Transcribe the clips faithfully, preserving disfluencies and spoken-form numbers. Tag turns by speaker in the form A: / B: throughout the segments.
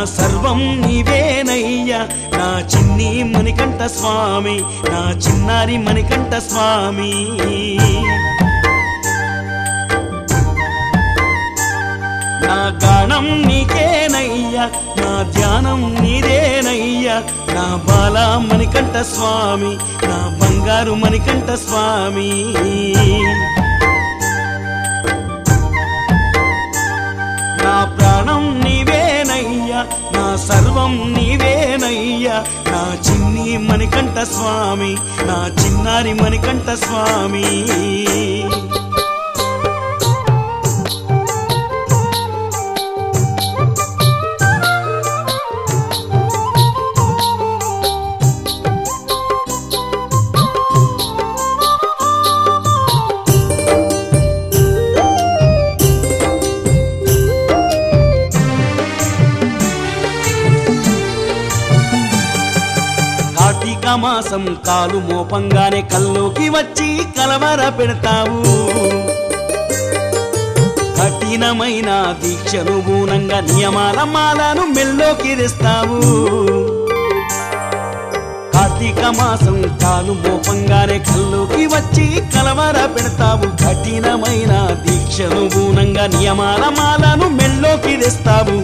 A: సర్వం నీవేనయ్యా నా చిన్ని మణికంఠ స్వామి నా చిన్నారి మణికంఠ స్వామి నా గానం నీకేనయ్యా నా ధ్యానం నీదేనయ్యా నా బాల మణికంఠ స్వామి నా బంగారు మణికంఠ స్వామి నా ప్రాణం నీవేనయ్యా నా సర్వం నీవేనయ్యా నా చిన్ని మణికంఠ స్వామి నా చిన్నారి మణికంఠ స్వామి కార్తీక మాసం కాలు మోపంగానే కల్లోకి వచ్చి కలవర పెడతావు కఠినమైన దీక్షను మూలంగా నియమాల మాలను మెల్లోకి తెస్తావు కార్తీక మాసం కాలు మోపంగానే కల్లోకి వచ్చి కలవర పెడతావు కఠినమైన దీక్షను మూలంగా నియమాల మాలను మెల్లోకి తెస్తావు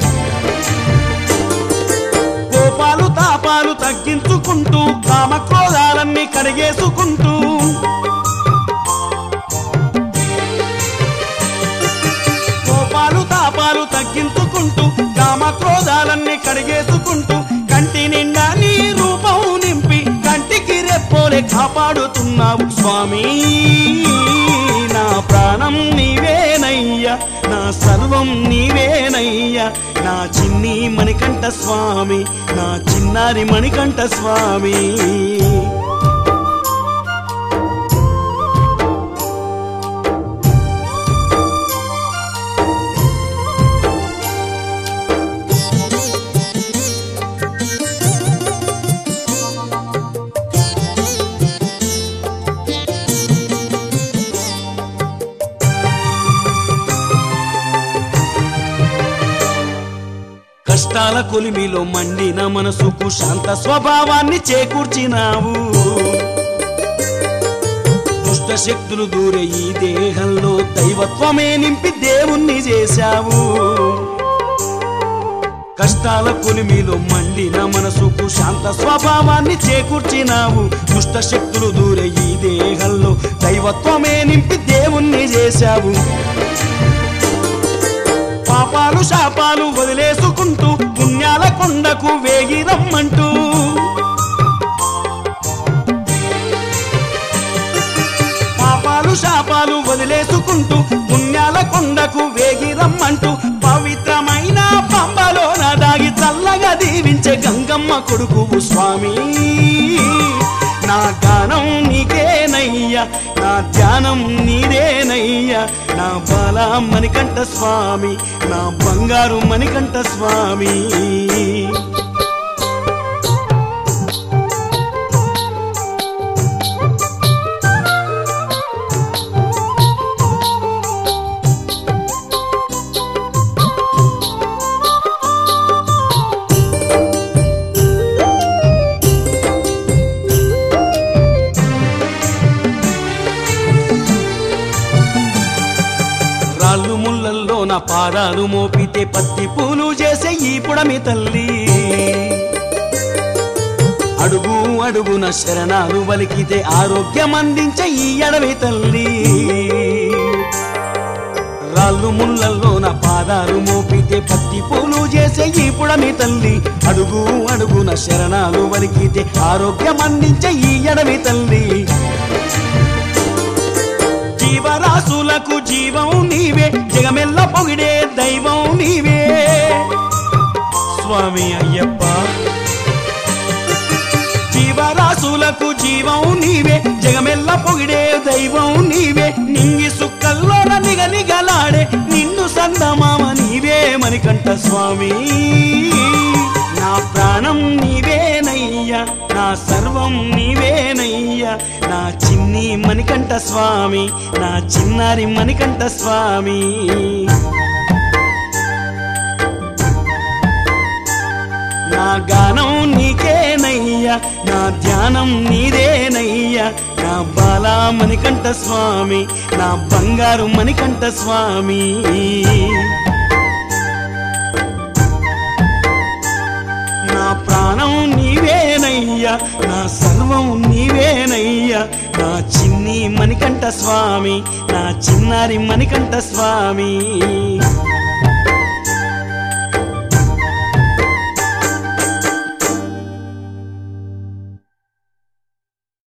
A: కోపాలు తాపాలు తగ్గించుకుంటూ కామక్రోధాలన్నీ కడిగేసుకుంటూ కోపాలు తాపాలు తగ్గించుకుంటూ కామక్రోధాలన్నీ కడిగేసుకుంటూ కంటి నిండా నీ రూపం నింపి కంటికి రెప్పోలే కాపాడుతున్నావు స్వామి నా ప్రాణం నీవేనయ్యా నా సర్వం నీవేనయ్యా నా చిన్ని మణికంఠ స్వామి నా చిన్నారి మణికంఠ స్వామి కష్టాల కొలిమిలో మండిన మనసుకు శాంత స్వభావాన్ని చేకూర్చినావు దుష్ట శక్తులు దూరే ఈ దేహంలో దైవత్వమే నింపి దేవుణ్ణి చేశావు కష్టాల కొలిమిలో మండిన మనసుకు శాంత స్వభావాన్ని చేకూర్చినావు దుష్ట శక్తులు దూరే ఈ దేహంలో దైవత్వమే నింపి దేవుణ్ణి చేశావు పాపాలు శాపాలు వదిలేసుకుంటూ పుణ్యాల కొండకు వేగి రమ్మంటూ పాపాలు శాపాలు వదిలేసుకుంటూ పుణ్యాల కొండకు వేగి రమ్మంటూ పవిత్రమైన పంబలో నా దాగి చల్లగా దీవించే గంగమ్మ కొడుకువు స్వామి నా గానం నీకేనయ్యా నా ధ్యానం నీదేనయ్యా నా బాల మణికంఠ స్వామి నా బంగారు మణికంఠ స్వామి రాళ్ళు ముళ్ళల్లో నా పాదాలు మోపితే పత్తి పూలు చేసే ఈ పుడమి తల్లి అడుగు అడుగున శరణాలు వలికితే ఆరోగ్యం అందించే ఈ అడవి తల్లి రాళ్ళు ముళ్ళల్లో నా పాదాలు మోపితే పత్తి పూలు చేసే ఈ పుడమి తల్లి అడుగు అడుగున శరణాలు వలికితే ఆరోగ్యం అందించే ఈ అడవి తల్లి జీవరాశులకు జీవం నీవే జగమెల్ల పొగిడే దైవం నీవే స్వామి అయ్యప్ప జీవరాశులకు జీవం నీవే జగమెల్ల పొగిడే దైవం నీవే నింగి సుక్కల్లోన నిగ నిగలాడే నిన్ను సందమామ నీవే మణికంఠ స్వామి నా ప్రాణం నీవేనయ్యా నా సర్వం నీవేనయ్యా నా చిన్ని మణికంఠ స్వామి నా చిన్నారి మణికంఠ స్వామి గానం నీకేనయ్యా నా ధ్యానం నీదేనయ్యా నా బాలా మణికంఠ స్వామి నా బంగారు మణికంఠ స్వామి నా ప్రాణం నీవేనయ్యా నా సర్వం నీవేనయ్యా నా చిన్ని మణికంఠ స్వామి నా చిన్నారి మణికంఠ స్వామి